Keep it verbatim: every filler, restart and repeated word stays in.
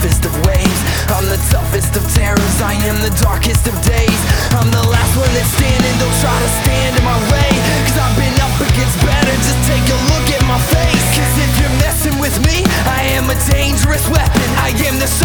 roughest of waves. I'm the toughest of terrors, I am the darkest of days. I'm the last one that's standing, don't try to stand in my way, cause I've been up against better, just take a look at my face. Cause if you're messing with me, I am a dangerous weapon. I am the